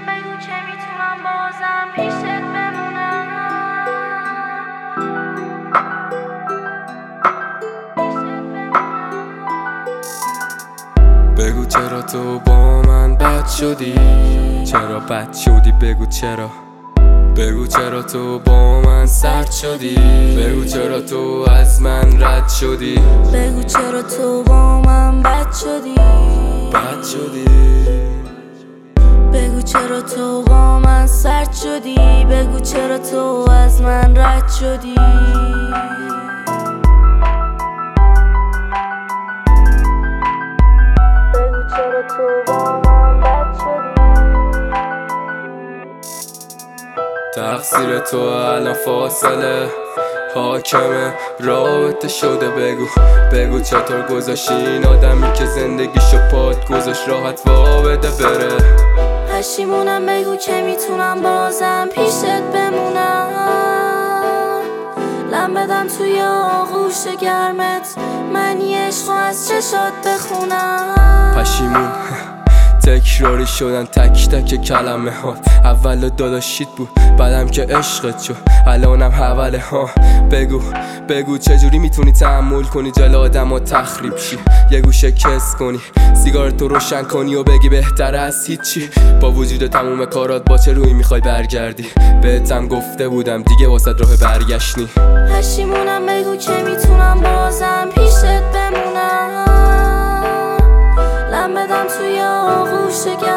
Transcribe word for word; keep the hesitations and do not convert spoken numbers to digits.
بگو که میتونم بازم پیشت بمونم. بگو چرا تو با من بد شدی، چرا بد شدی، بگو چرا. بگو چرا تو با من سرد شدی، بگو چرا تو از من رد شدی. بگو چرا تو با من بد شدی، بد شدی. بگو چرا تو با من سرد شدی، بگو چرا تو از من رد شدی. بگو چرا تو با من بد شدی. تقصیر تو الان فاصله حاکم رابطه شده. بگو بگو چطور گذاشتی این آدمی که زندگیشو پات گذاشت راحت وا بده بره. پشیمونم بگو که میتونم بازم پیشت بمونم. لم بدم توی آغوش گرمت، من یه عشقو از چشات بخونم. پشیمون تکراری شدن تک تک کلمه ها. اول داداشیت بود بعدم که عشقت شد، الانم حواله ها. بگو بگو چجوری میتونی تحمل کنی جلو آدم ها تخریب شی، یه گوشه کس کنی سیگارتو روشن کنی و بگی بهتر از هیچی. با وجود تموم کارات با چه روی میخوای برگردی، بهتم گفته بودم دیگه واسه راه برگشت. پشیمونم بگو که میتونم بازم پیشت بمونم. لم بدم توی آغوش